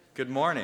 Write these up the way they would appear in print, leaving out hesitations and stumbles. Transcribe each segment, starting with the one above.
Good morning.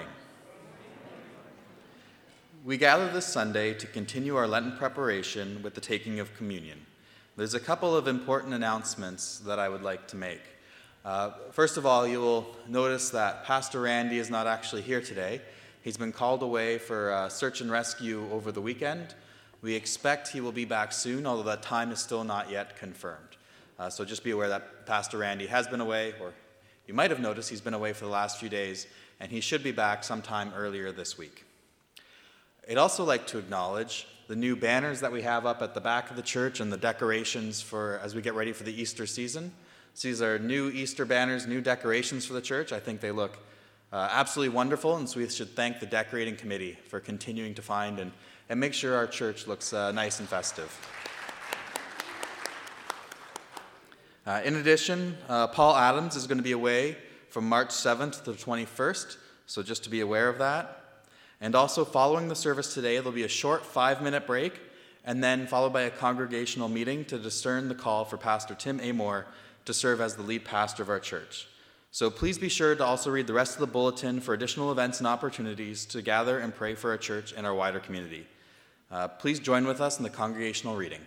We gather this Sunday to continue our Lenten preparation with the taking of communion. There's a couple of important announcements that I would like to make. First of all, you will notice that Pastor Randy is not actually here today. He's been called away for search and rescue over the weekend. We expect he will be back soon, although that time is still not yet confirmed. So just be aware that Pastor Randy has been away, or you might have noticed he's been away for the last few days, and he should be back sometime earlier this week. I'd also like to acknowledge the new banners that we have up at the back of the church and the decorations for as we get ready for the Easter season. So these are new Easter banners, new decorations for the church. I think they look absolutely wonderful, and so we should thank the decorating committee for continuing to find and make sure our church looks nice and festive. In addition, Paul Adams is going to be away from March 7th to the 21st, so just to be aware of that. And also, following the service today, there'll be a short 5-minute break, and then followed by a congregational meeting to discern the call for Pastor Tim Amor to serve as the lead pastor of our church. So please be sure to also read the rest of the bulletin for additional events and opportunities to gather and pray for our church and our wider community. Please join with us in the congregational reading.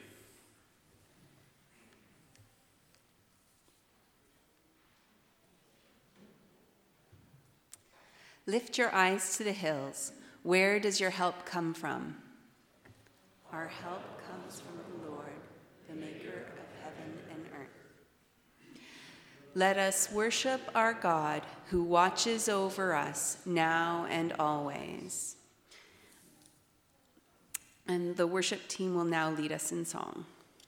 Lift your eyes to the hills. Where does your help come from? Our help comes from the Lord, the maker of heaven and earth. Let us worship our God who watches over us now and always. And the worship team will now lead us in song.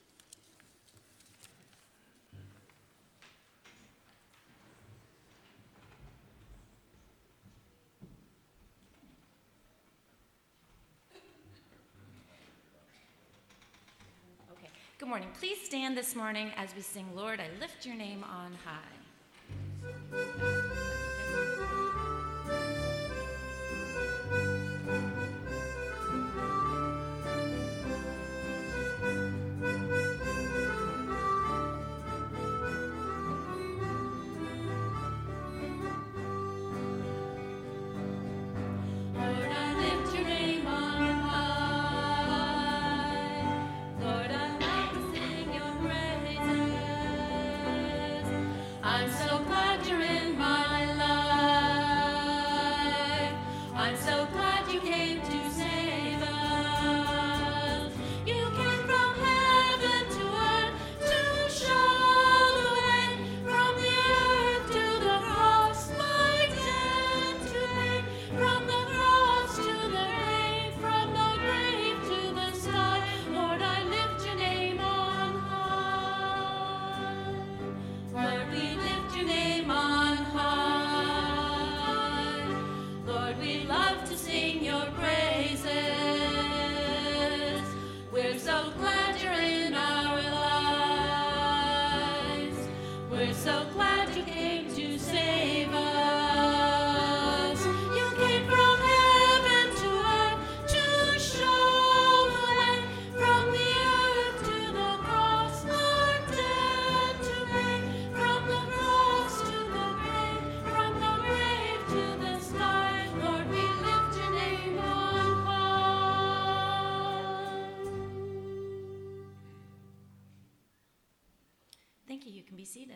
Good morning. Please stand this morning as we sing, Lord, I lift your name on high. Thank you. You can be seated.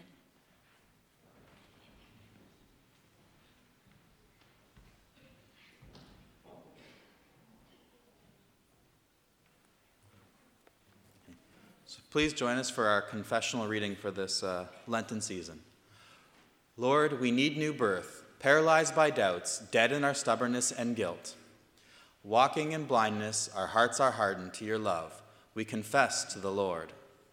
So please join us for our confessional reading for this Lenten season. Lord, we need new birth, paralyzed by doubts, dead in our stubbornness and guilt. Walking in blindness, our hearts are hardened to your love. We confess to the Lord.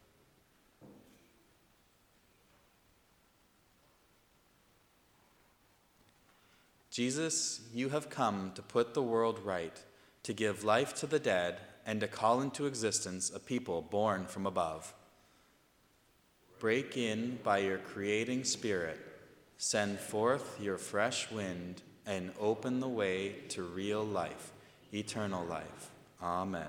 Jesus, you have come to put the world right, to give life to the dead, and to call into existence a people born from above. Break in by your creating spirit, send forth your fresh wind, and open the way to real life, eternal life. Amen.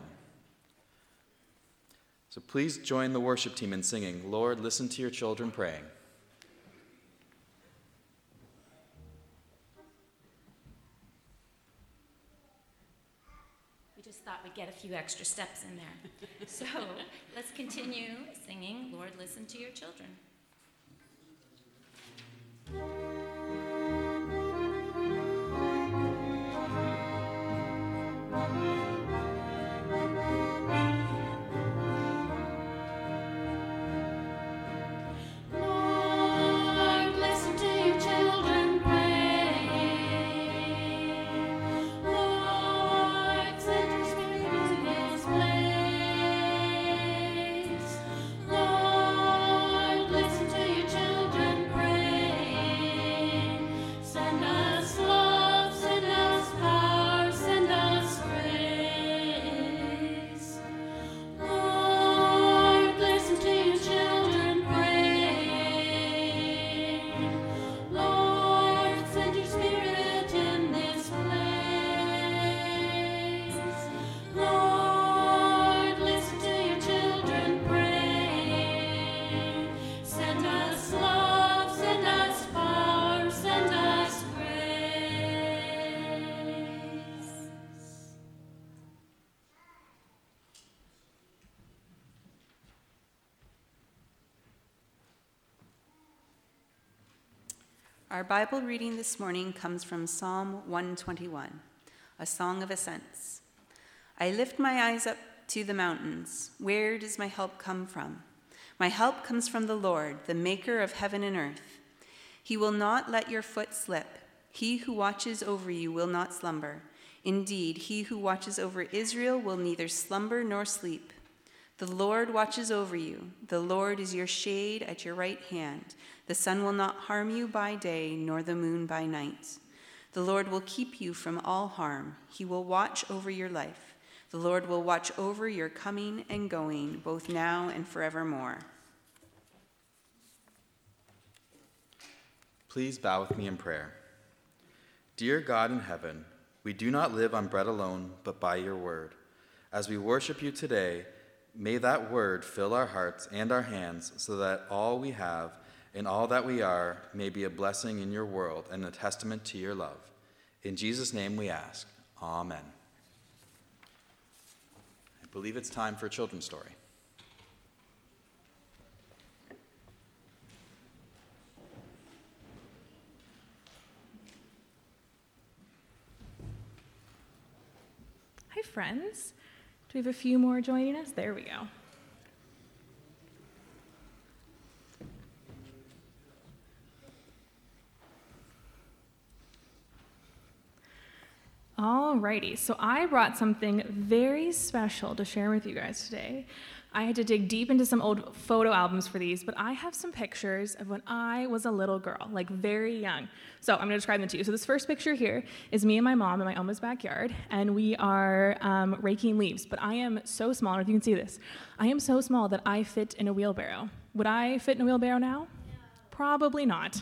So please join the worship team in singing, Lord, listen to your children praying. get a few extra steps in there. So let's continue singing, Lord, Listen to Your Children. Our Bible reading this morning comes from Psalm 121, a song of ascents. I lift my eyes up to the mountains. Where does my help come from? My help comes from the Lord, the maker of heaven and earth. He will not let your foot slip. He who watches over you will not slumber. Indeed, he who watches over Israel will neither slumber nor sleep. The Lord watches over you. The Lord is your shade at your right hand. The sun will not harm you by day, nor the moon by night. The Lord will keep you from all harm. He will watch over your life. The Lord will watch over your coming and going, both now and forevermore. Please bow with me in prayer. Dear God in heaven, we do not live on bread alone, but by your word. As we worship you today, may that word fill our hearts and our hands so that all we have and all that we are may be a blessing in your world and a testament to your love. In Jesus' name we ask. Amen. I believe it's time for a children's story. Hi, friends. Do we have a few more joining us? There we go. Alrighty, so I brought something very special to share with you guys today. I had to dig deep into some old photo albums for these, but I have some pictures of when I was a little girl, like very young. So I'm going to describe them to you. So this first picture here is me and my mom in my Oma's backyard, and we are raking leaves. But I am so small, I don't know if you can see this. I am so small that I fit in a wheelbarrow. Would I fit in a wheelbarrow now? No. Probably not.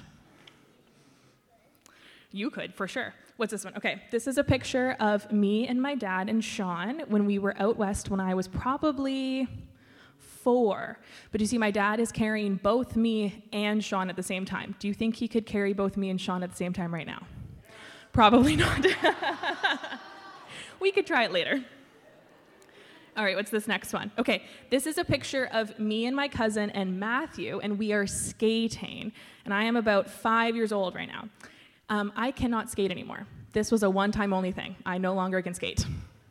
You could, for sure. What's this one? Okay, this is a picture of me and my dad and Sean when we were out west when I was probably 4. But you see, my dad is carrying both me and Sean at the same time. Do you think he could carry both me and Sean at the same time right now? Probably not. We could try it later. All right, what's this next one? Okay, this is a picture of me and my cousin and Matthew, and we are skating. And I am about 5 years old right now. I cannot skate anymore. This was a one-time only thing. I no longer can skate.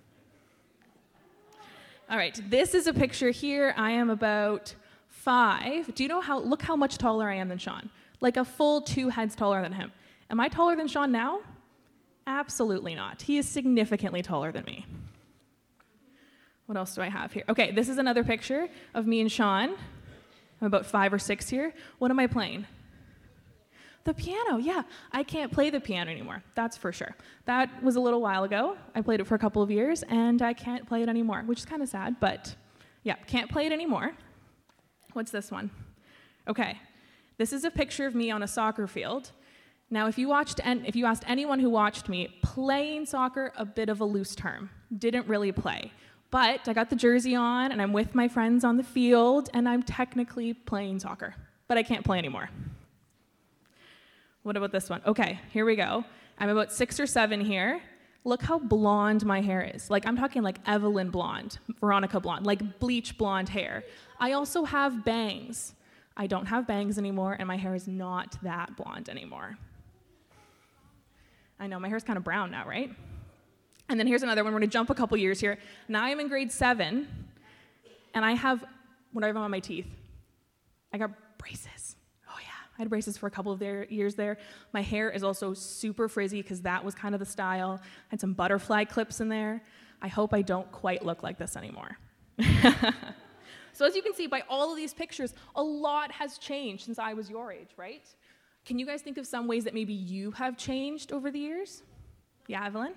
All right, this is a picture here. I am about 5. Do you know look how much taller I am than Sean? Like a full 2 heads taller than him. Am I taller than Sean now? Absolutely not. He is significantly taller than me. What else do I have here? Okay, this is another picture of me and Sean. I'm about 5 or 6 here. What am I playing? The piano, yeah. I can't play the piano anymore, that's for sure. That was a little while ago. I played it for a couple of years, and I can't play it anymore, which is kind of sad, but yeah, can't play it anymore. What's this one? Okay, this is a picture of me on a soccer field. Now, if you asked anyone who watched me, playing soccer, a bit of a loose term. Didn't really play. But I got the jersey on, and I'm with my friends on the field, and I'm technically playing soccer. But I can't play anymore. What about this one? Okay, here we go. I'm about 6 or 7 here. Look how blonde my hair is. Like, I'm talking like Evelyn blonde, Veronica blonde, like bleach blonde hair. I also have bangs. I don't have bangs anymore, and my hair is not that blonde anymore. I know, my hair's kind of brown now, right? And then here's another one. We're going to jump a couple years here. Now I'm in grade 7, and I have, what do I have on my teeth? I got braces. Oh yeah, I had braces for a couple of years there. My hair is also super frizzy because that was kind of the style. I had some butterfly clips in there. I hope I don't quite look like this anymore. So as you can see by all of these pictures, a lot has changed since I was your age, right? Can you guys think of some ways that maybe you have changed over the years? Yeah, Evelyn?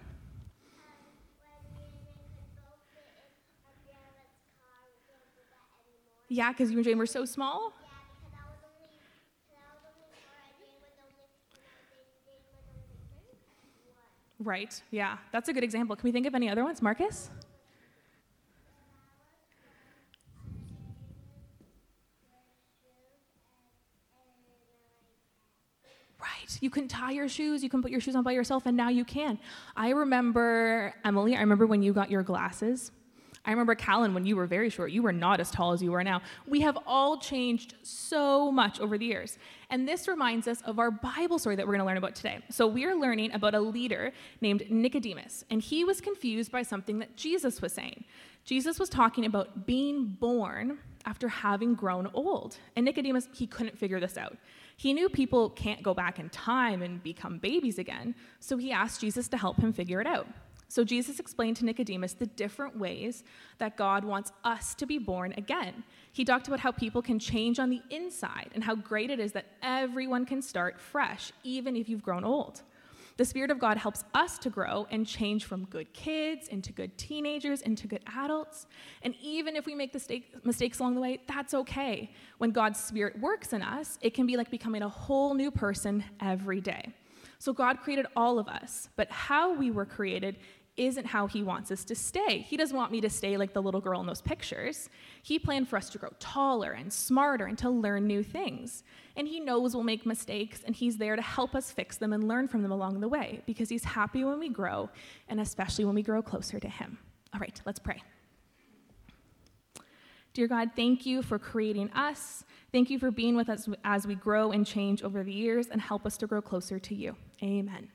Yeah, because you and Jane were so small? Right, yeah. That's a good example. Can we think of any other ones? Marcus? Right. You couldn't tie your shoes. You couldn't put your shoes on by yourself, and now you can. I remember, Emily, I remember when you got your glasses. I remember, Callan, when you were very short. You were not as tall as you are now. We have all changed so much over the years. And this reminds us of our Bible story that we're going to learn about today. So we are learning about a leader named Nicodemus, and he was confused by something that Jesus was saying. Jesus was talking about being born after having grown old. And Nicodemus, he couldn't figure this out. He knew people can't go back in time and become babies again, so he asked Jesus to help him figure it out. So Jesus explained to Nicodemus the different ways that God wants us to be born again. He talked about how people can change on the inside and how great it is that everyone can start fresh, even if you've grown old. The Spirit of God helps us to grow and change from good kids into good teenagers into good adults. And even if we make mistakes along the way, that's okay. When God's Spirit works in us, it can be like becoming a whole new person every day. So God created all of us, but how we were created isn't how he wants us to stay. He doesn't want me to stay like the little girl in those pictures. He planned for us to grow taller and smarter and to learn new things. And he knows we'll make mistakes, and he's there to help us fix them and learn from them along the way, because he's happy when we grow, and especially when we grow closer to him. All right, let's pray. Dear God, thank you for creating us. Thank you for being with us as we grow and change over the years, and help us to grow closer to you. Amen.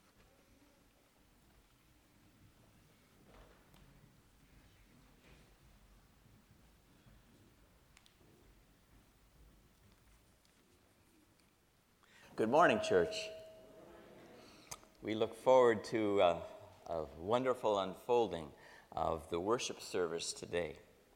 Good morning, church. We look forward to a wonderful unfolding of the worship service today.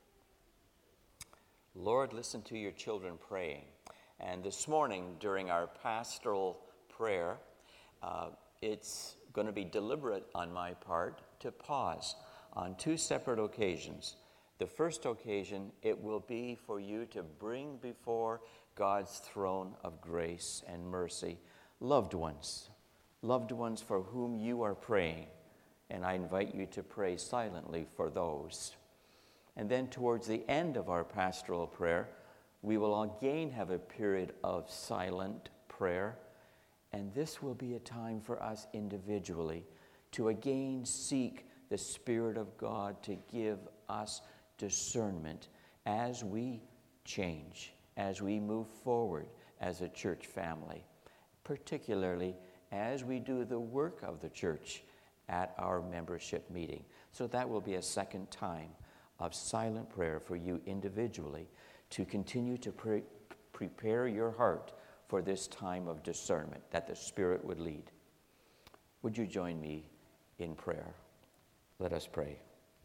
Lord, listen to your children praying. And this morning, during our pastoral prayer, it's going to be deliberate on my part to pause on 2 separate occasions. The first occasion, it will be for you to bring before God's throne of grace and mercy loved ones for whom you are praying. And I invite you to pray silently for those. And then towards the end of our pastoral prayer, we will again have a period of silent prayer. And this will be a time for us individually to again seek the Spirit of God to give us discernment as we change, as we move forward as a church family, particularly as we do the work of the church at our membership meeting. So that will be a second time of silent prayer for you individually to continue to prepare your heart for this time of discernment that the Spirit would lead. Would you join me in prayer? Let us pray.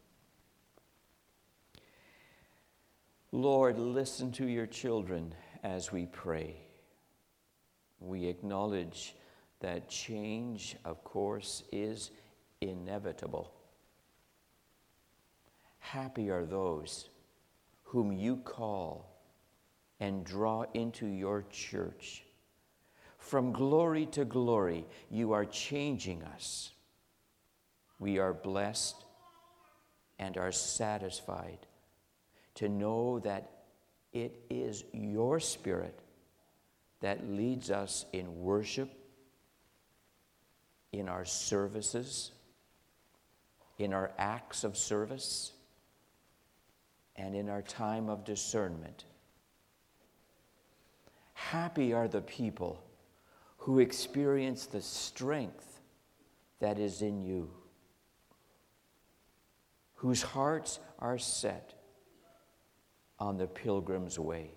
Lord, listen to your children as we pray. We acknowledge that change, of course, is inevitable. Happy are those whom you call and draw into your church. From glory to glory, you are changing us. We are blessed and are satisfied to know that it is your Spirit that leads us in worship, in our services, in our acts of service, and in our time of discernment. Happy are the people who experience the strength that is in you, whose hearts are set on the pilgrim's way.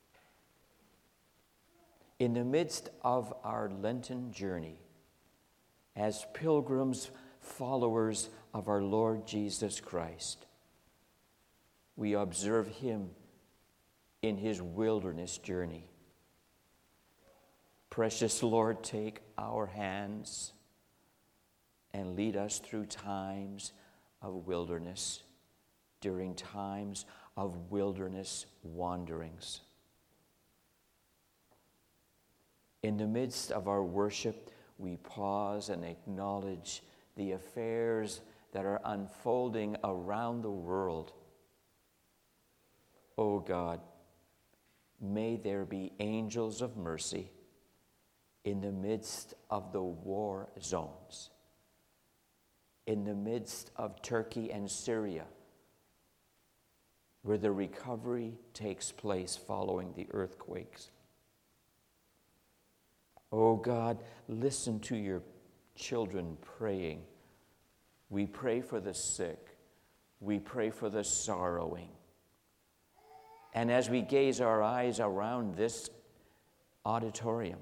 In the midst of our Lenten journey, as pilgrims, followers of our Lord Jesus Christ, we observe him in his wilderness journey. Precious Lord, take our hands and lead us through times of wilderness, during times of wilderness wanderings. In the midst of our worship, we pause and acknowledge the affairs that are unfolding around the world. O God, may there be angels of mercy in the midst of the war zones, in the midst of Turkey and Syria, where the recovery takes place following the earthquakes. Oh God, listen to your children praying. We pray for the sick. We pray for the sorrowing. And as we gaze our eyes around this auditorium,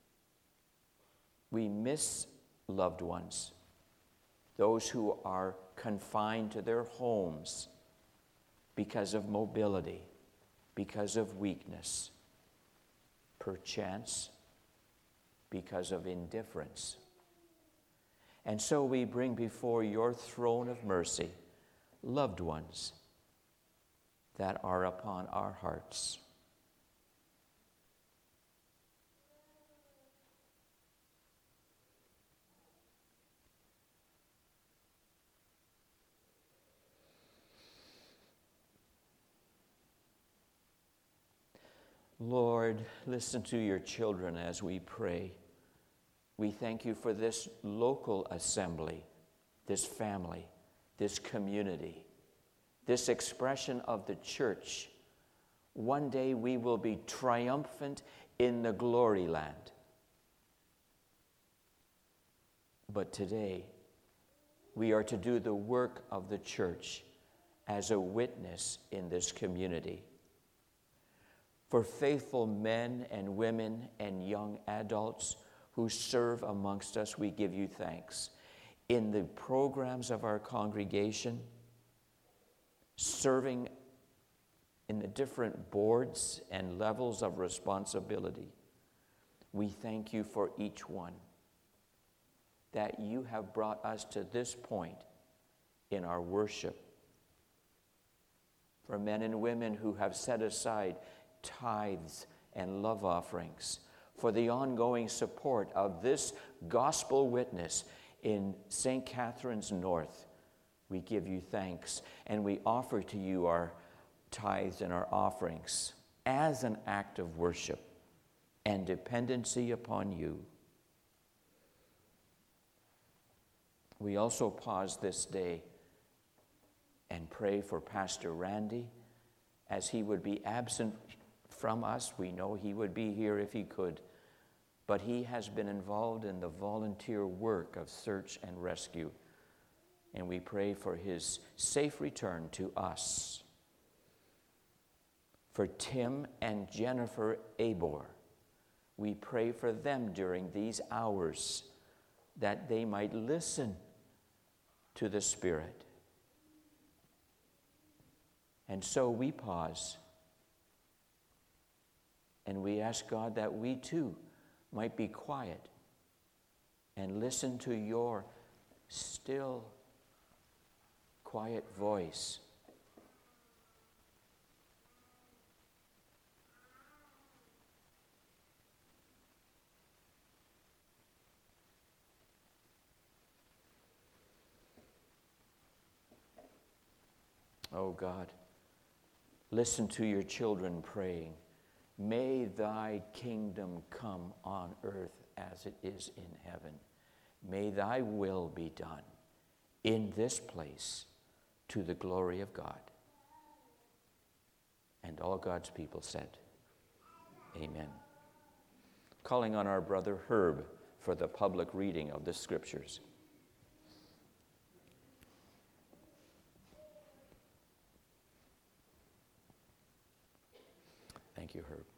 we miss loved ones, those who are confined to their homes because of mobility, because of weakness, perchance because of indifference. And so we bring before your throne of mercy loved ones that are upon our hearts. Lord, listen to your children as we pray. We thank you for this local assembly, this family, this community, this expression of the church. One day we will be triumphant in the glory land. But today, we are to do the work of the church as a witness in this community. For faithful men and women and young adults who serve amongst us, we give you thanks. In the programs of our congregation, serving in the different boards and levels of responsibility, we thank you for each one, that you have brought us to this point in our worship. For men and women who have set aside tithes and love offerings, for the ongoing support of this gospel witness in St. Catherine's North, we give you thanks, and we offer to you our tithes and our offerings as an act of worship and dependency upon you. We also pause this day and pray for Pastor Randy, as he would be absent from us. We know he would be here if he could, but he has been involved in the volunteer work of search and rescue, and we pray for his safe return to us. For Tim and Jennifer Abor, we pray for them during these hours, that they might listen to the Spirit. And so we pause, and we ask God that we too might be quiet and listen to your still, quiet voice. Oh God, listen to your children praying. May thy kingdom come on earth as it is in heaven. May thy will be done in this place to the glory of God. And all God's people said, Amen. Calling on our brother Herb for the public reading of the Scriptures. Thank you, Herb.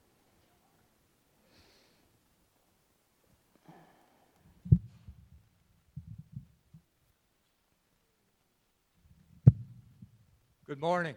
Good morning.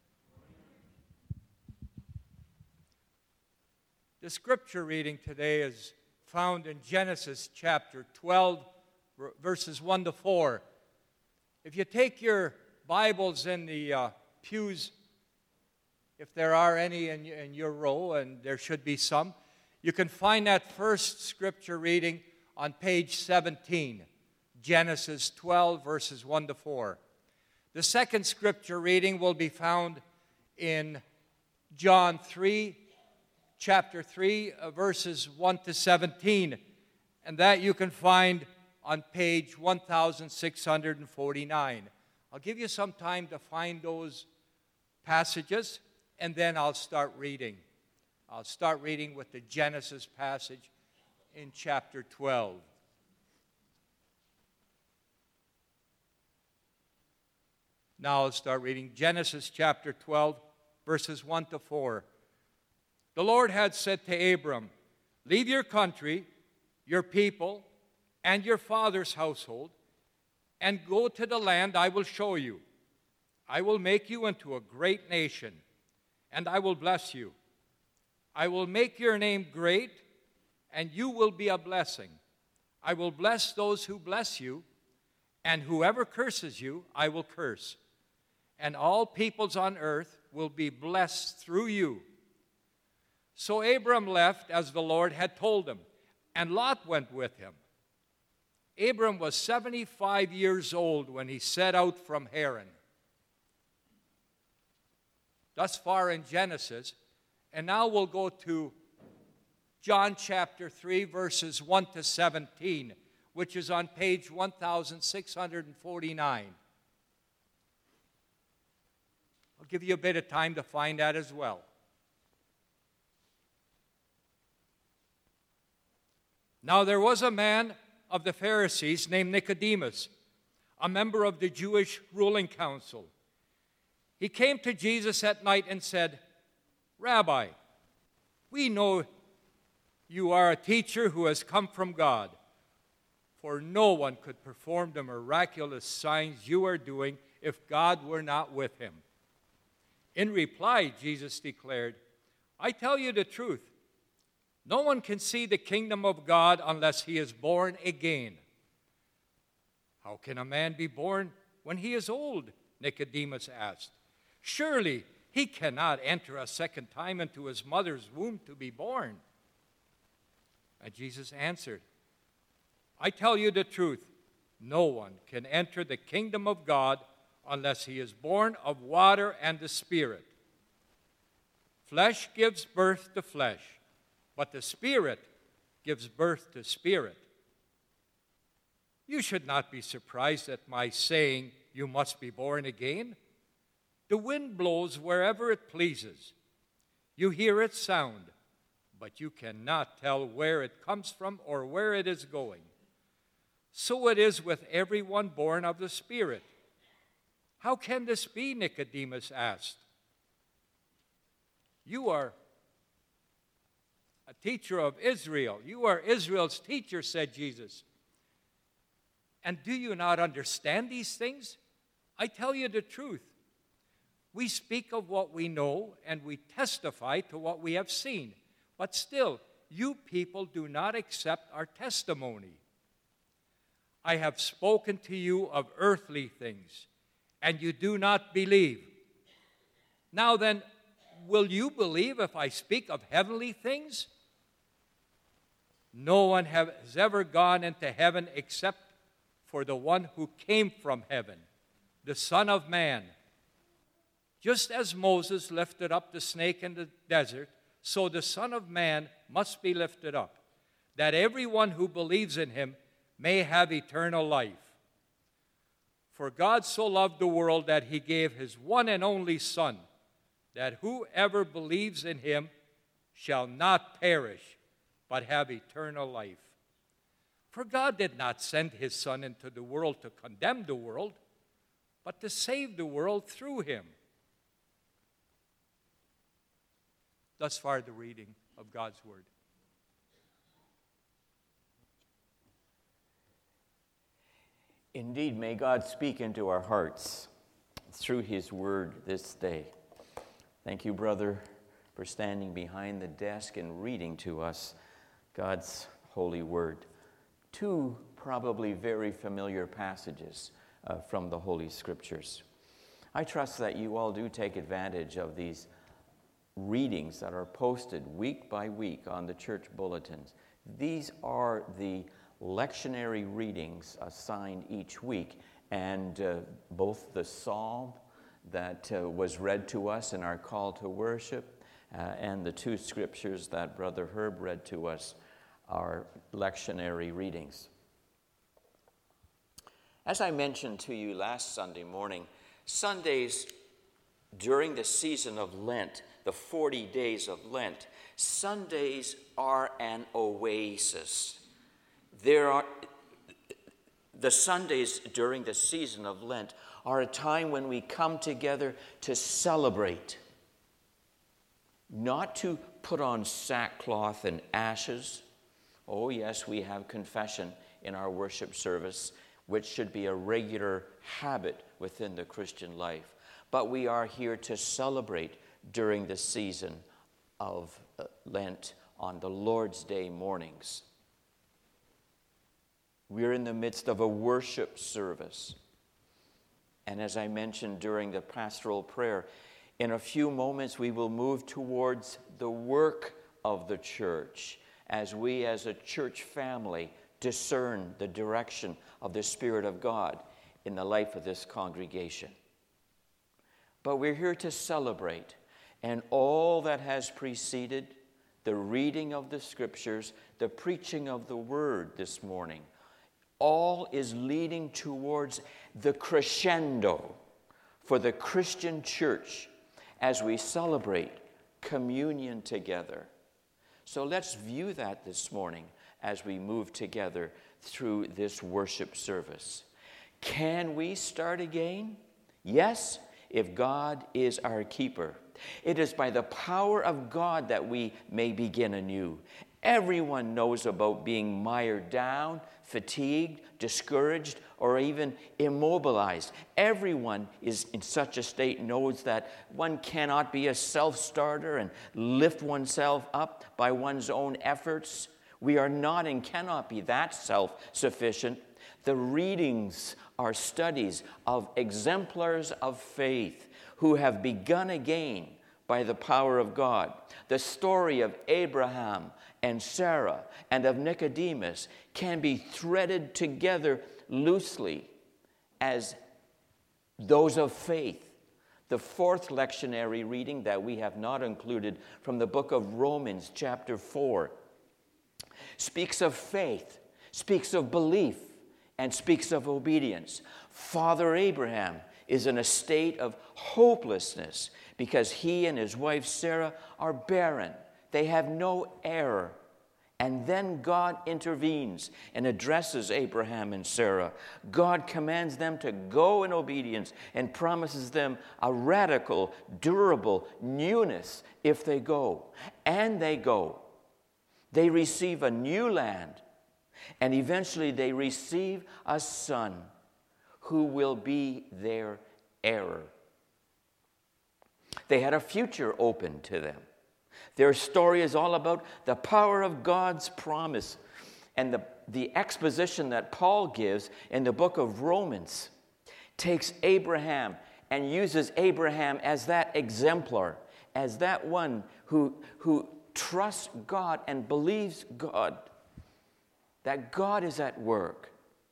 The scripture reading today is found in Genesis chapter 12, verses 1 to 4. If you take your Bibles in the pews, if there are any in your row, and there should be some, you can find that first scripture reading on page 17, Genesis 12, verses 1 to 4. The second scripture reading will be found in John 3, chapter 3, verses 1 to 17, and that you can find on page 1649. I'll give you some time to find those passages, and then I'll start reading. I'll start reading with the Genesis passage in chapter 12. Now I'll start reading Genesis chapter 12, verses 1 to 4. The Lord had said to Abram, "Leave your country, your people, and your father's household, and go to the land I will show you. I will make you into a great nation, and I will bless you. I will make your name great, and you will be a blessing. I will bless those who bless you, and whoever curses you, I will curse. And all peoples on earth will be blessed through you." So Abram left as the Lord had told him, and Lot went with him. Abram was 75 years old when he set out from Haran. Thus far in Genesis, and now we'll go to John chapter 3, verses 1 to 17, which is on page 1649. I'll give you a bit of time to find that as well. Now there was a man of the Pharisees named Nicodemus, a member of the Jewish ruling council. He came to Jesus at night and said, "Rabbi, we know you are a teacher who has come from God, for no one could perform the miraculous signs you are doing if God were not with him." In reply, Jesus declared, "I tell you the truth. No one can see the kingdom of God unless he is born again." "How can a man be born when he is old?" Nicodemus asked. "Surely he cannot enter a second time into his mother's womb to be born." And Jesus answered, "I tell you the truth. No one can enter the kingdom of God unless he is born of water and the Spirit. Flesh gives birth to flesh, but the Spirit gives birth to spirit. You should not be surprised at my saying, 'You must be born again.' The wind blows wherever it pleases. You hear its sound, but you cannot tell where it comes from or where it is going. So it is with everyone born of the Spirit." "How can this be?" Nicodemus asked. "You are a teacher of Israel. You are Israel's teacher," said Jesus. "And do you not understand these things? I tell you the truth. We speak of what we know, and we testify to what we have seen. But still, you people do not accept our testimony. I have spoken to you of earthly things, and you do not believe. Now then, will you believe if I speak of heavenly things? No one has ever gone into heaven except for the one who came from heaven, the Son of Man. Just as Moses lifted up the snake in the desert, so the Son of Man must be lifted up, that everyone who believes in him may have eternal life. For God so loved the world that he gave his one and only Son, that whoever believes in him shall not perish, but have eternal life. For God did not send his Son into the world to condemn the world, but to save the world through him. Thus far, the reading of God's word. Indeed, may God speak into our hearts through his word this day. Thank you, brother, for standing behind the desk and reading to us God's holy word. Two probably very familiar passages from the Holy Scriptures. I trust that you all do take advantage of these readings that are posted week by week on the church bulletins. These are the lectionary readings assigned each week, and both the psalm that was read to us in our call to worship and the two scriptures that Brother Herb read to us are lectionary readings. As I mentioned to you last Sunday morning, Sundays during the season of Lent, the 40 days of Lent, Sundays are an oasis. The Sundays during the season of Lent are a time when we come together to celebrate, not to put on sackcloth and ashes. Oh, yes, we have confession in our worship service, which should be a regular habit within the Christian life. But we are here to celebrate during the season of Lent on the Lord's Day mornings. We're in the midst of a worship service. And as I mentioned during the pastoral prayer, in a few moments we will move towards the work of the church as we as a church family discern the direction of the Spirit of God in the life of this congregation. But we're here to celebrate, and all that has preceded the reading of the Scriptures, the preaching of the Word this morning, all is leading towards the crescendo for the Christian church as we celebrate communion together. So let's view that this morning as we move together through this worship service. Can we start again? Yes, if God is our keeper. It is by the power of God that we may begin anew. Everyone knows about being mired down, fatigued, discouraged, or even immobilized. Everyone is in such a state knows that one cannot be a self-starter and lift oneself up by one's own efforts. We are not and cannot be that self-sufficient. The readings are studies of exemplars of faith who have begun again by the power of God. The story of Abraham and Sarah and of Nicodemus can be threaded together loosely as those of faith. The fourth lectionary reading that we have not included from the book of Romans, chapter 4, speaks of faith, speaks of belief, and speaks of obedience. Father Abraham is in a state of hopelessness because he and his wife Sarah are barren. They have no heir. And then God intervenes and addresses Abraham and Sarah. God commands them to go in obedience and promises them a radical, durable newness if they go. And they go. They receive a new land. And eventually they receive a son who will be their heir. They had a future open to them. Their story is all about the power of God's promise. And the exposition that Paul gives in the book of Romans takes Abraham and uses Abraham as that exemplar, as that one who trusts God and believes God, that God is at work.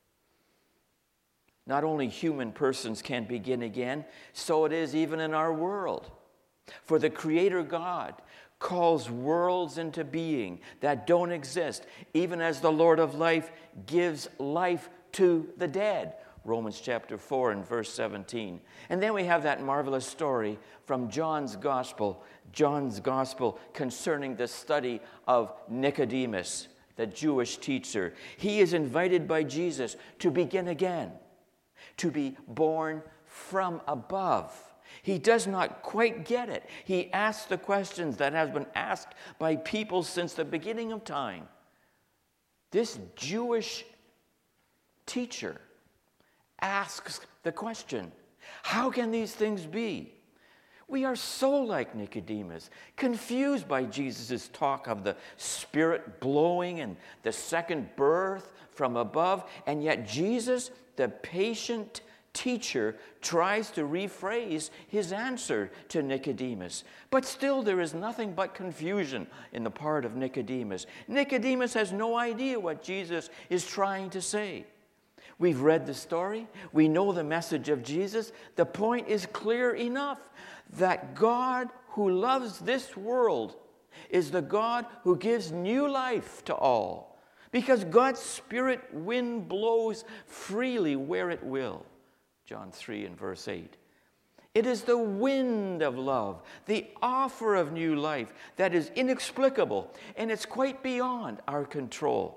Not only human persons can begin again, so it is even in our world. For the Creator God calls worlds into being that don't exist, even as the Lord of life gives life to the dead. Romans chapter 4 and verse 17. And then we have that marvelous story from John's Gospel concerning the study of Nicodemus, the Jewish teacher. He is invited by Jesus to begin again, to be born from above. He does not quite get it. He asks the questions that have been asked by people since the beginning of time. This Jewish teacher asks the question, how can these things be? We are so like Nicodemus, confused by Jesus' talk of the Spirit blowing and the second birth from above, and yet Jesus, the patient teacher, tries to rephrase his answer to Nicodemus. But still there is nothing but confusion in the part of Nicodemus. Nicodemus has no idea what Jesus is trying to say. We've read the story. We know the message of Jesus. The point is clear enough that God who loves this world is the God who gives new life to all, because God's Spirit wind blows freely where it will. John 3 and verse 8. It is the wind of love, the offer of new life that is inexplicable, and it's quite beyond our control.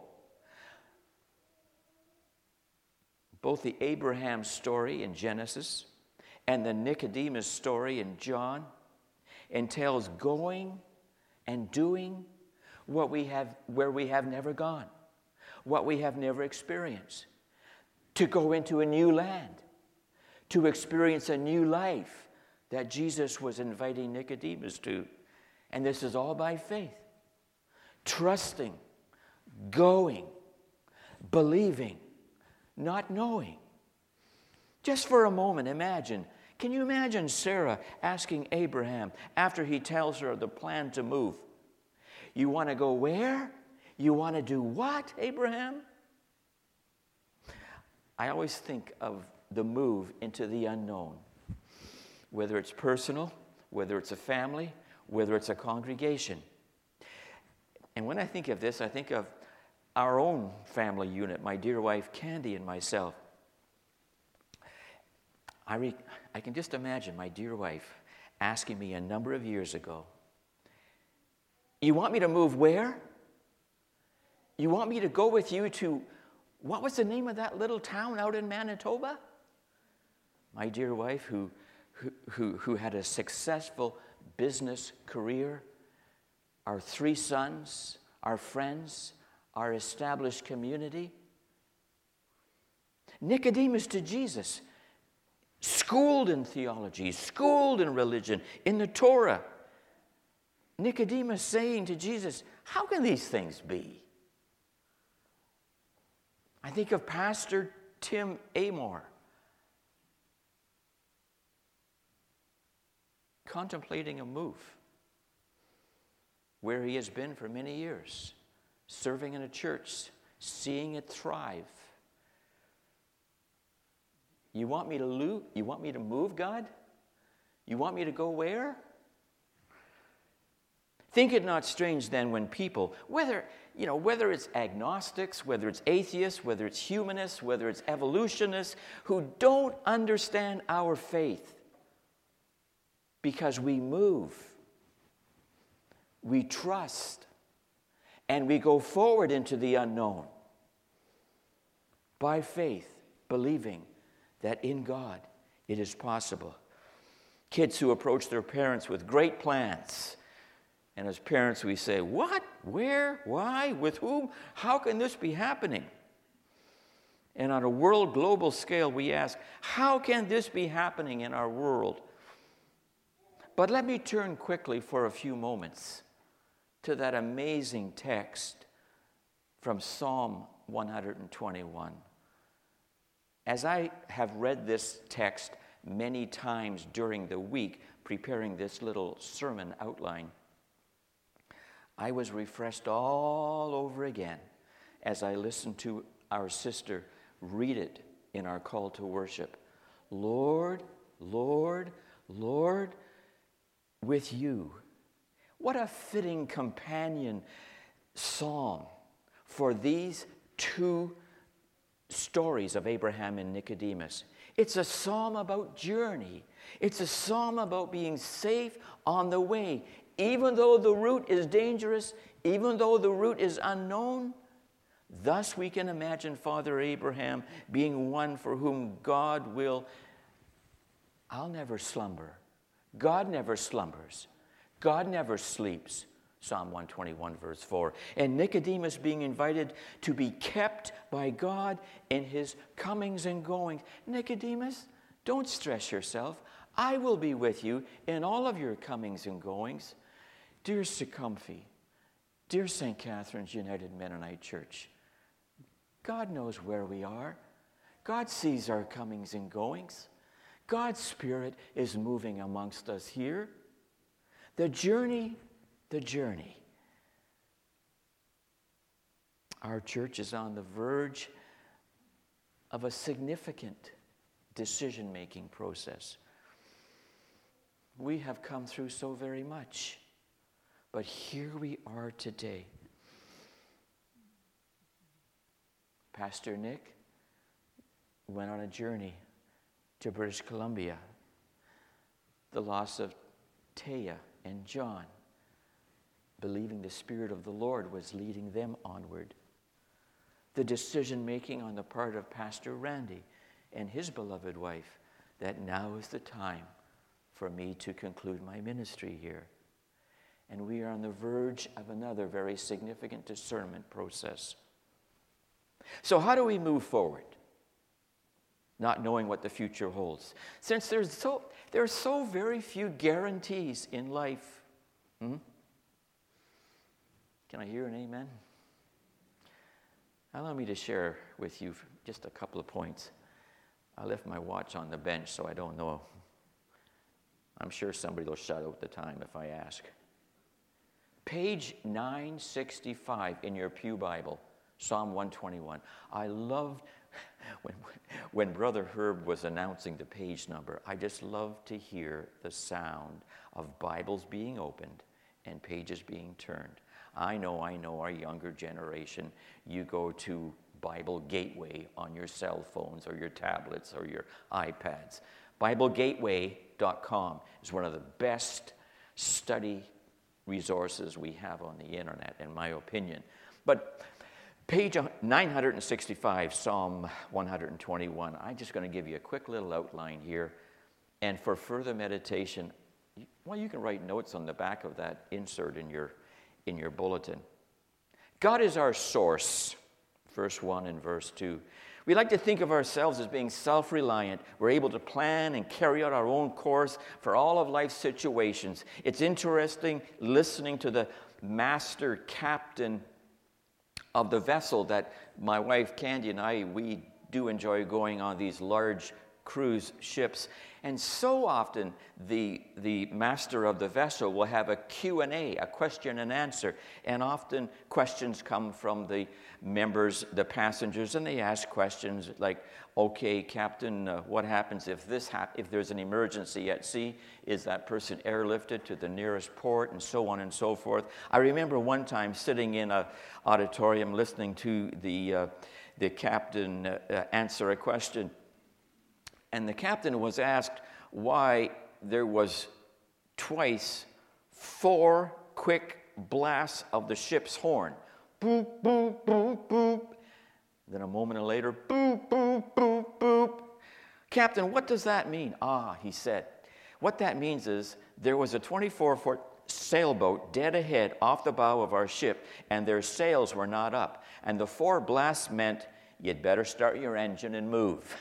Both the Abraham story in Genesis and the Nicodemus story in John entails going and doing where we have never gone, what we have never experienced, to go into a new land, to experience a new life that Jesus was inviting Nicodemus to. And this is all by faith, trusting, going, believing, not knowing. Just for a moment, can you imagine Sarah asking Abraham after he tells her the plan to move? You want to go where? You want to do what, Abraham? I always think of the move into the unknown, whether it's personal, whether it's a family, whether it's a congregation. And when I think of this, I think of our own family unit, my dear wife Candy and myself. I can just imagine my dear wife asking me a number of years ago, you want me to move where? You want me to go with you to, what was the name of that little town out in Manitoba? My dear wife, who had a successful business career, our 3 sons, our friends, our established community. Nicodemus to Jesus, schooled in theology, schooled in religion, in the Torah. Nicodemus saying to Jesus, how can these things be? I think of Pastor Tim Amor, contemplating a move where he has been for many years, serving in a church, seeing it thrive. You want me to move, God? You want me to go where? Think it not strange then when people, whether it's agnostics, whether it's atheists, whether it's humanists, whether it's evolutionists, who don't understand our faith, because we move, we trust, and we go forward into the unknown by faith, believing that in God it is possible. Kids who approach their parents with great plans, and as parents we say, what, where, why, with whom, how can this be happening? And on a world global scale we ask, how can this be happening in our world? But let me turn quickly for a few moments to that amazing text from Psalm 121. As I have read this text many times during the week, preparing this little sermon outline, I was refreshed all over again as I listened to our sister read it in our call to worship. Lord, Lord, Lord, with you. What a fitting companion psalm for these 2 stories of Abraham and Nicodemus. It's a psalm about journey. It's a psalm about being safe on the way. Even though the route is dangerous, even though the route is unknown, thus we can imagine Father Abraham being one for whom God will, I'll never slumber. God never slumbers. God never sleeps. Psalm 121, verse 4. And Nicodemus being invited to be kept by God in his comings and goings. Nicodemus, don't stress yourself. I will be with you in all of your comings and goings. Dear Succumfi, dear St. Catherine's United Mennonite Church, God knows where we are. God sees our comings and goings. God's Spirit is moving amongst us here. The journey. Our church is on the verge of a significant decision-making process. We have come through so very much, but here we are today. Pastor Nick went on a journey to British Columbia. The loss of Taya and John, believing the Spirit of the Lord was leading them onward. The decision-making on the part of Pastor Randy and his beloved wife, that now is the time for me to conclude my ministry here. And we are on the verge of another very significant discernment process. So how do we move forward, not knowing what the future holds? Since there are so very few guarantees in life. Can I hear an amen? Allow me to share with you just a couple of points. I left my watch on the bench, so I don't know. I'm sure somebody will shout out the time if I ask. Page 965 in your Pew Bible, Psalm 121. I loved when Brother Herb was announcing the page number. I just loved to hear the sound of Bibles being opened and pages being turned. I know, our younger generation, you go to Bible Gateway on your cell phones or your tablets or your iPads. BibleGateway.com is one of the best study resources we have on the internet, in my opinion. But page 965, Psalm 121, I'm just going to give you a quick little outline here. And for further meditation, well, you can write notes on the back of that insert in your bulletin. God is our source, verse 1 and verse 2. We like to think of ourselves as being self-reliant. We're able to plan and carry out our own course for all of life's situations. It's interesting listening to the master captain of the vessel that my wife Candy and I, we do enjoy going on these large cruise ships. And so often the master of the vessel will have a Q&A, a question and answer. And often questions come from the members, the passengers, and they ask questions like, okay, Captain, what happens if if there's an emergency at sea? Is that person airlifted to the nearest port? And so on and so forth. I remember one time sitting in an auditorium listening to the captain answer a question. And the captain was asked why there was twice 4 quick blasts of the ship's horn. Boop, boop, boop, boop. Then a moment later, boop, boop, boop, boop. Captain, what does that mean? He said, what that means is there was a 24-foot sailboat dead ahead off the bow of our ship, and their sails were not up. And the 4 blasts meant you'd better start your engine and move.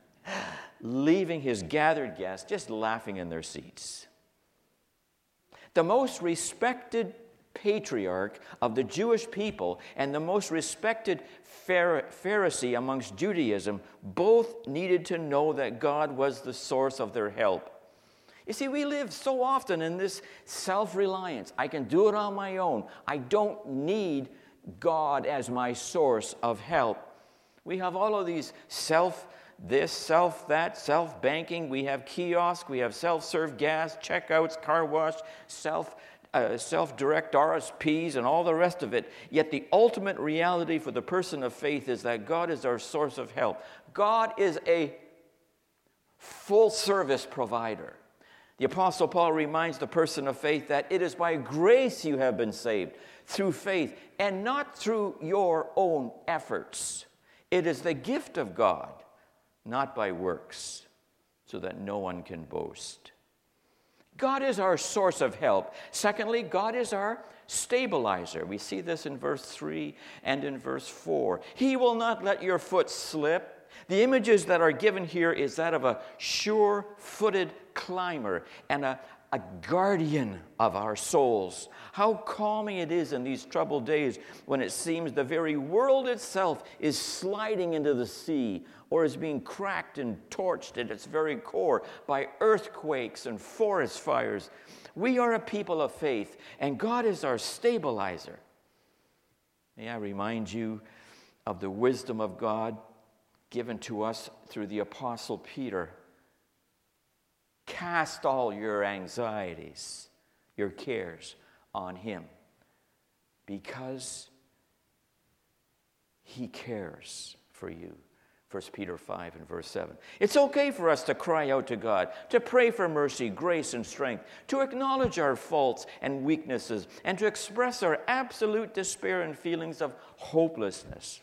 Leaving his gathered guests just laughing in their seats. The most respected patriarch of the Jewish people and the most respected Pharisee amongst Judaism both needed to know that God was the source of their help. You see, we live so often in this self-reliance. I can do it on my own. I don't need God as my source of help. We have all of these this, self that, self-banking. We have kiosk, we have self-serve gas, checkouts, car wash, self-direct RSPs, and all the rest of it. Yet the ultimate reality for the person of faith is that God is our source of help. God is a full-service provider. The Apostle Paul reminds the person of faith that it is by grace you have been saved, through faith, and not through your own efforts. It is the gift of God, not by works, so that no one can boast. God is our source of help. Secondly, God is our stabilizer. We see this in verse 3 and in verse 4. He will not let your foot slip. The images that are given here is that of a sure-footed climber and a guardian of our souls. How calming it is in these troubled days when it seems the very world itself is sliding into the sea or is being cracked and torched at its very core by earthquakes and forest fires. We are a people of faith, and God is our stabilizer. May I remind you of the wisdom of God given to us through the Apostle Peter. Cast all your anxieties, your cares on him, because he cares for you. 1 Peter 5 and verse 7. It's okay for us to cry out to God, to pray for mercy, grace, and strength, to acknowledge our faults and weaknesses, and to express our absolute despair and feelings of hopelessness.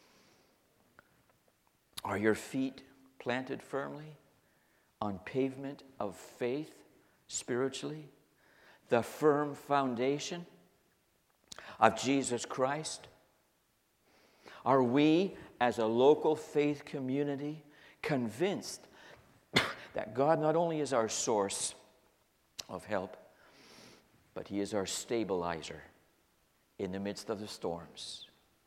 Are your feet planted firmly on pavement of faith spiritually? The firm foundation of Jesus Christ? Are we, as a local faith community, convinced that God not only is our source of help, but he is our stabilizer in the midst of the storms?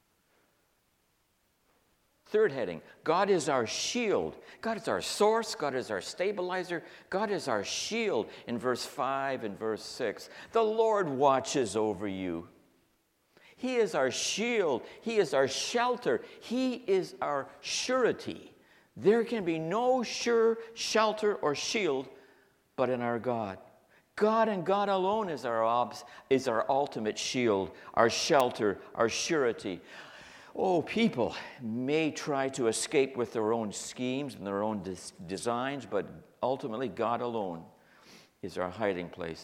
Third heading, God is our shield. God is our source. God is our stabilizer. God is our shield in verse 5 and verse 6. The Lord watches over you. He is our shield. He is our shelter. He is our surety. There can be no sure shelter or shield but in our God. God and God alone is our ultimate shield, our shelter, our surety. Oh, people may try to escape with their own schemes and their own designs, but ultimately God alone is our hiding place.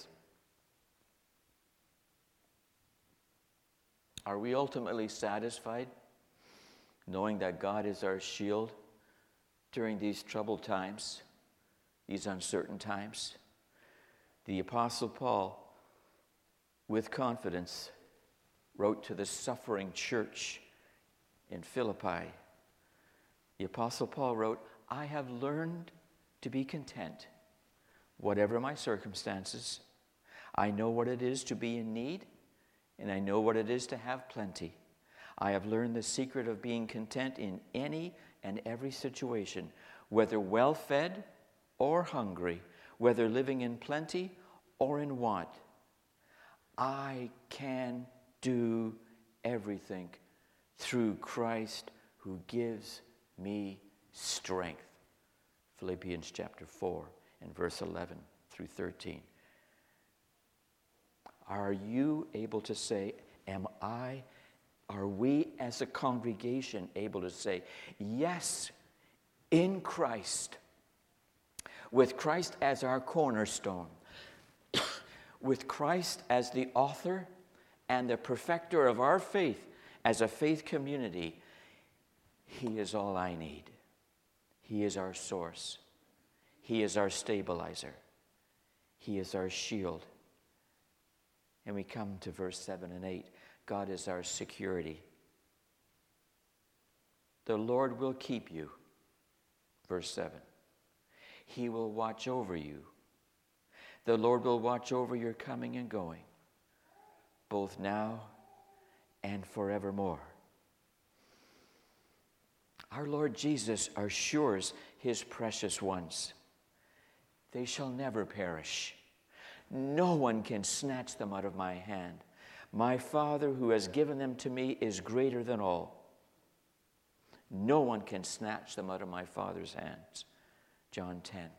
Are we ultimately satisfied knowing that God is our shield during these troubled times, these uncertain times? The Apostle Paul, with confidence, wrote to the suffering church in Philippi. The Apostle Paul wrote, I have learned to be content, whatever my circumstances. I know what it is to be in need, and I know what it is to have plenty. I have learned the secret of being content in any and every situation, whether well-fed or hungry, whether living in plenty or in want. I can do everything through Christ who gives me strength. Philippians chapter 4 and verse 11 through 13. Are you able to say, are we as a congregation able to say, yes, in Christ, with Christ as our cornerstone, with Christ as the author and the perfecter of our faith, as a faith community, he is all I need. He is our source. He is our stabilizer. He is our shield. And we come to verse 7 and 8. God is our security. The Lord will keep you. Verse 7. He will watch over you. The Lord will watch over your coming and going, both now and forevermore. Our Lord Jesus assures his precious ones, they shall never perish. No one can snatch them out of my hand. My Father who has given them to me is greater than all. No one can snatch them out of my Father's hands. John 10.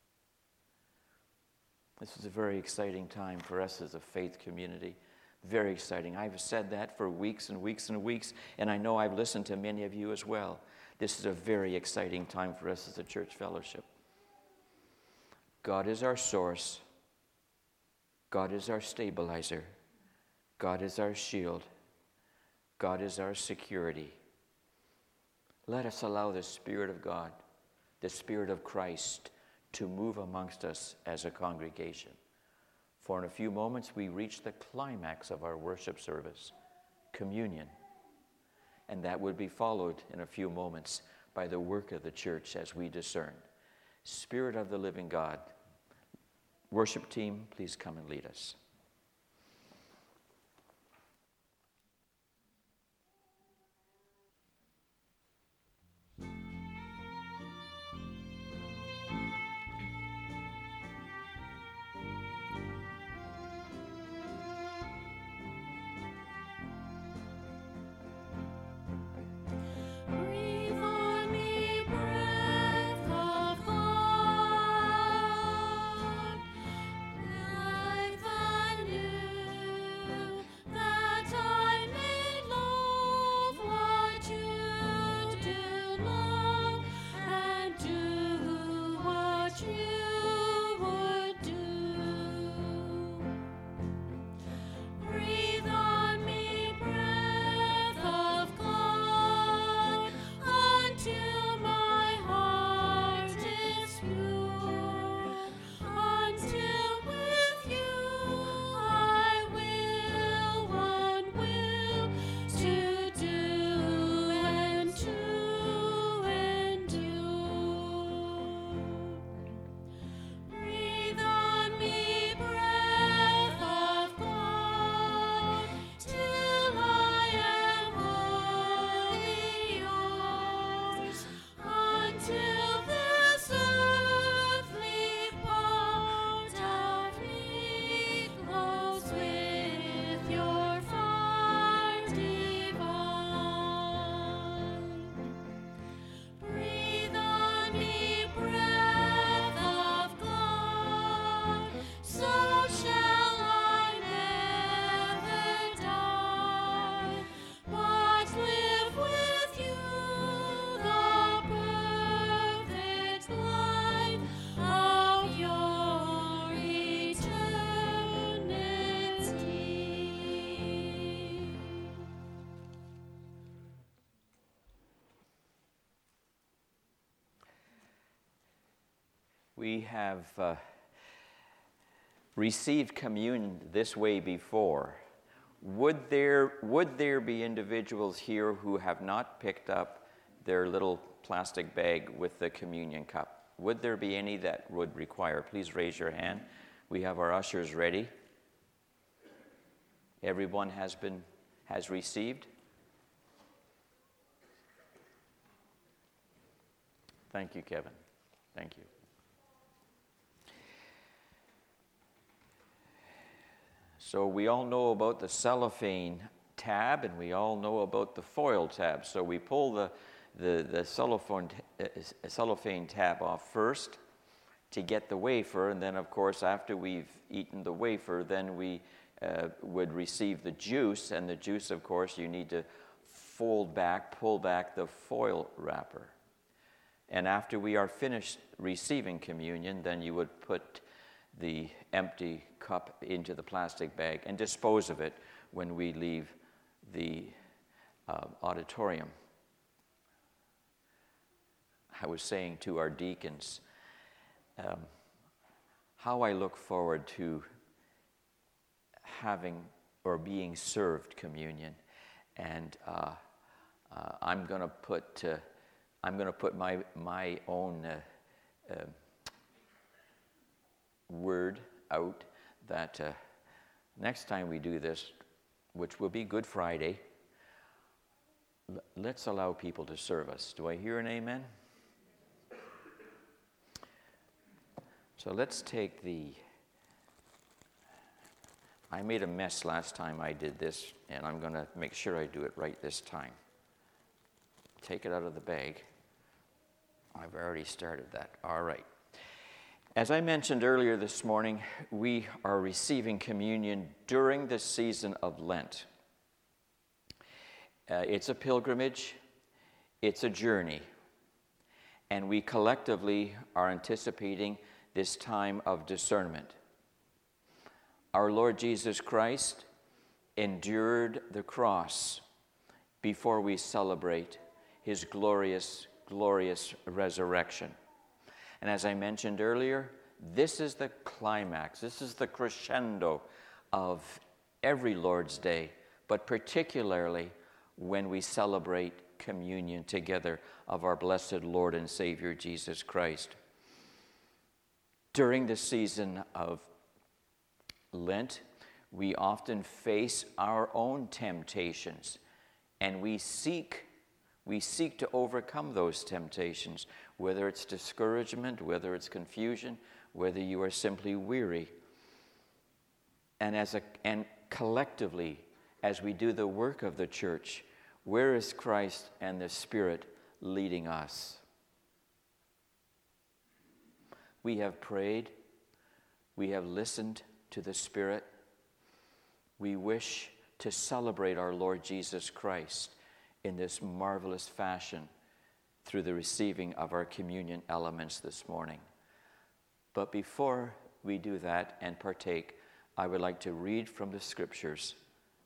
This is a very exciting time for us as a faith community. Very exciting. I've said that for weeks and weeks and weeks, and I know I've listened to many of you as well. This is a very exciting time for us as a church fellowship. God is our source. God is our stabilizer. God is our shield. God is our security. Let us allow the Spirit of God, the Spirit of Christ, to move amongst us as a congregation. For in a few moments we reach the climax of our worship service, communion. And that would be followed in a few moments by the work of the church as we discern. Spirit of the living God, worship team, please come and lead us. Breathe on me, breath of God, life anew, that I may love what you do love, and do what you would do. Breathe on me, breath of God, until my heart is pure, until with you I will one will to do and to endure. Breathe on me, breath of God, till I am wholly yours, until this earthly part of me glows with your fire divine. Breathe on me, breath of God, so shall I never die, but live with you the perfect life of your eternity. We have received communion this way before. Would there be individuals here who have not picked up their little plastic bag with the communion cup? Would there be any that would require? Please raise your hand. We have our ushers ready. Everyone has received? Thank you, Kevin. Thank you. So we all know about the cellophane tab, and we all know about the foil tab. So we pull the cellophane tab off first to get the wafer, and then, of course, after we've eaten the wafer, then we would receive the juice, and the juice, of course, you need to pull back the foil wrapper. And after we are finished receiving communion, then you would put the empty cup into the plastic bag and dispose of it when we leave the auditorium. I was saying to our deacons how I look forward to having or being served communion, and I'm going to put my own word out that next time we do this, which will be Good Friday, let's allow people to serve us. Do I hear an amen? So let's take I made a mess last time I did this, and I'm going to make sure I do it right this time. take it out of the bag. I've already started that. All right. As I mentioned earlier this morning, we are receiving communion during the season of Lent. It's a pilgrimage, it's a journey, and we collectively are anticipating this time of discernment. Our Lord Jesus Christ endured the cross before we celebrate his glorious, glorious resurrection. And as I mentioned earlier, this is the climax, this is the crescendo of every Lord's Day, but particularly when we celebrate communion together of our blessed Lord and Savior Jesus Christ. During the season of Lent, we often face our own temptations, and we seek to overcome those temptations, whether it's discouragement, whether it's confusion, whether you are simply weary. And collectively, as we do the work of the church, where is Christ and the Spirit leading us? We have prayed, we have listened to the Spirit. We wish to celebrate our Lord Jesus Christ in this marvelous fashion through the receiving of our communion elements this morning. But before we do that and partake, I would like to read from the Scriptures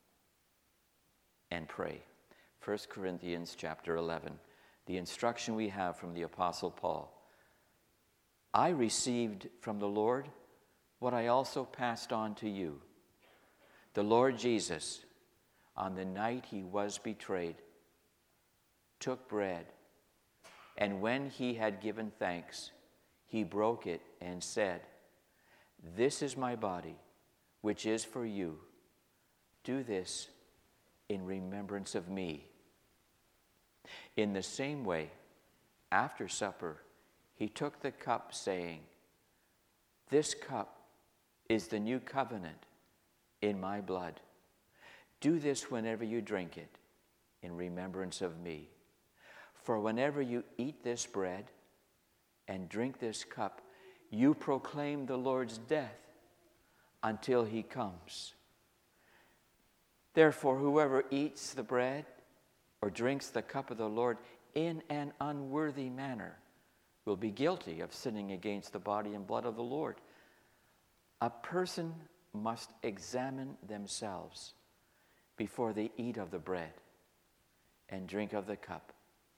and pray. 1 Corinthians chapter 11, the instruction we have from the Apostle Paul. I received from the Lord what I also passed on to you. The Lord Jesus, on the night he was betrayed, took bread, and when he had given thanks, he broke it and said, "This is my body, which is for you. Do this in remembrance of me." In the same way, after supper, he took the cup, saying, "This cup is the new covenant in my blood. Do this whenever you drink it in remembrance of me. For whenever you eat this bread and drink this cup, you proclaim the Lord's death until he comes. Therefore, whoever eats the bread or drinks the cup of the Lord in an unworthy manner will be guilty of sinning against the body and blood of the Lord. A person must examine themselves before they eat of the bread and drink of the cup.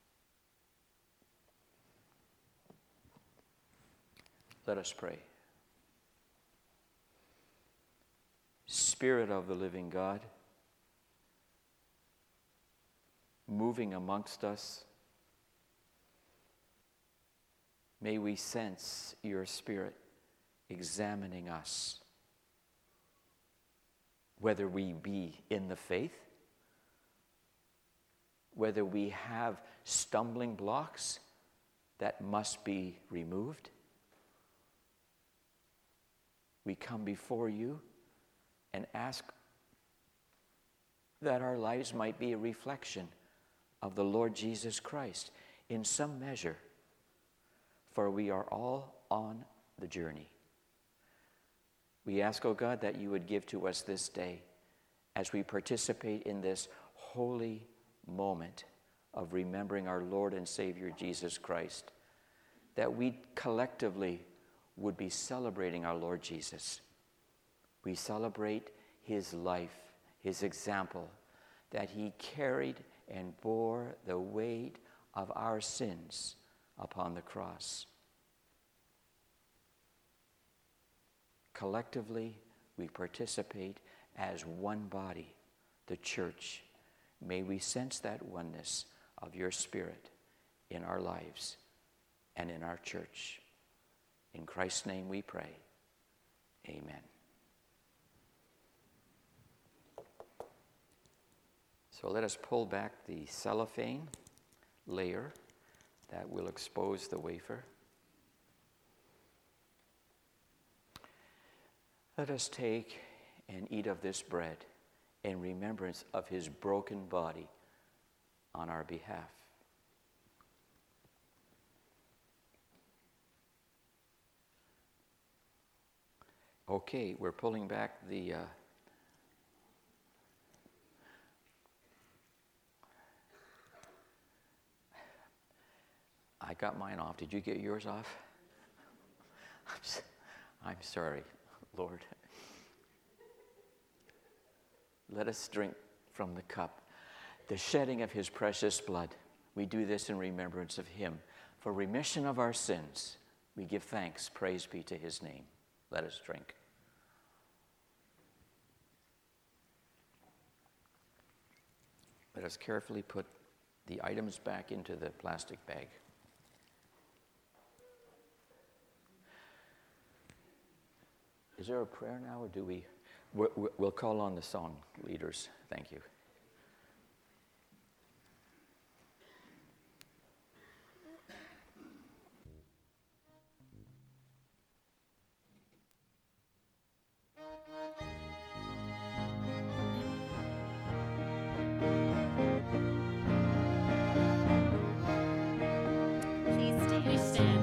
Let us pray. Spirit of the living God, moving amongst us, may we sense your Spirit examining us, whether we be in the faith, whether we have stumbling blocks that must be removed. We come before you and ask that our lives might be a reflection of the Lord Jesus Christ in some measure, for we are all on the journey. We ask, O God, that you would give to us this day as we participate in this holy moment of remembering our Lord and Savior Jesus Christ, that we collectively would be celebrating our Lord Jesus. We celebrate his life, his example, that he carried and bore the weight of our sins upon the cross. Collectively, we participate as one body, the church. May we sense that oneness of your Spirit in our lives and in our church. In Christ's name we pray. Amen. So let us pull back the cellophane layer that will expose the wafer. Let us take and eat of this bread in remembrance of his broken body on our behalf. Okay, we're pulling back the... I got mine off. Did you get yours off? I'm sorry, Lord. Let us drink from the cup, the shedding of his precious blood. We do this in remembrance of him. For remission of our sins, we give thanks. Praise be to his name. Let us drink. Let us carefully put the items back into the plastic bag. Is there a prayer now, or do we? We'll call on the song leaders. Thank you. Please stand.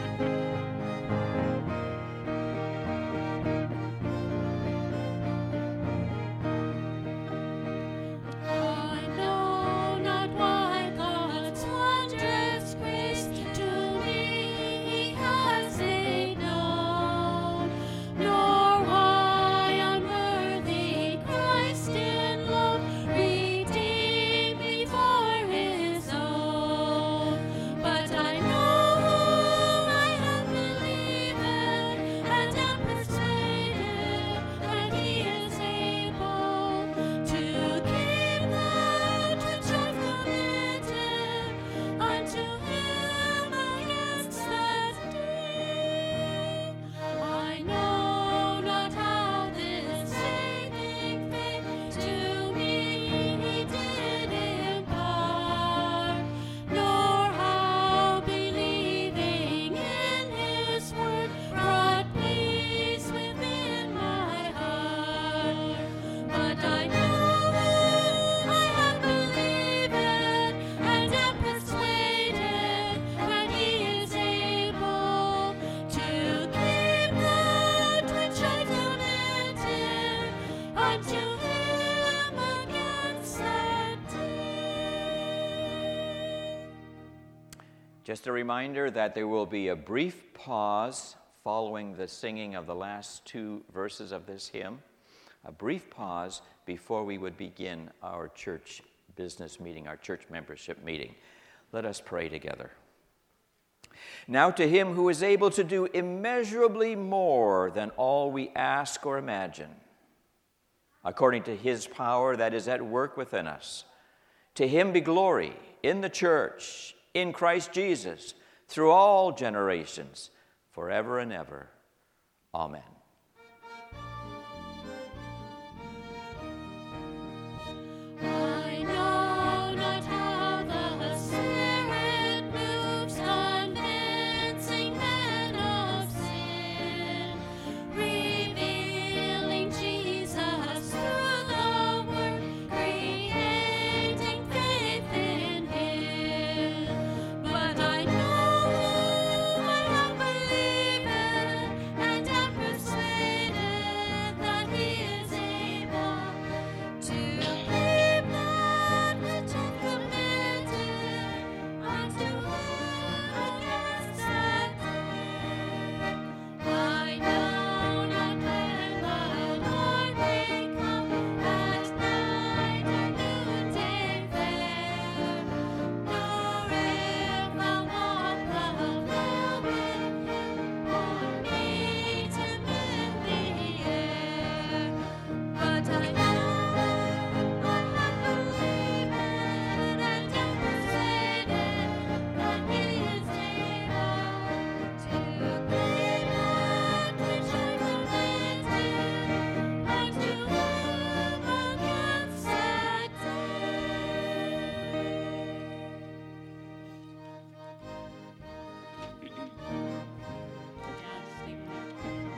I know not why God's wondrous grace to me He has made known, nor why unworthy Christ in love redeemed me for His own. But I know I have believed and am persuaded that He is able to keep that which I've committed unto Him against that day. I know not how this saving faith to me He did impart, nor how believing in His word brought peace within my heart. But I know I have believed and am persuaded that He is able to keep that which I've committed unto Him against that day. Just a reminder that there will be a brief pause following the singing of the last two verses of this hymn, a brief pause before we would begin our church business meeting, our church membership meeting. Let us pray together. Now to him who is able to do immeasurably more than all we ask or imagine, according to his power that is at work within us, to him be glory in the church, in Christ Jesus, through all generations, forever and ever. Amen.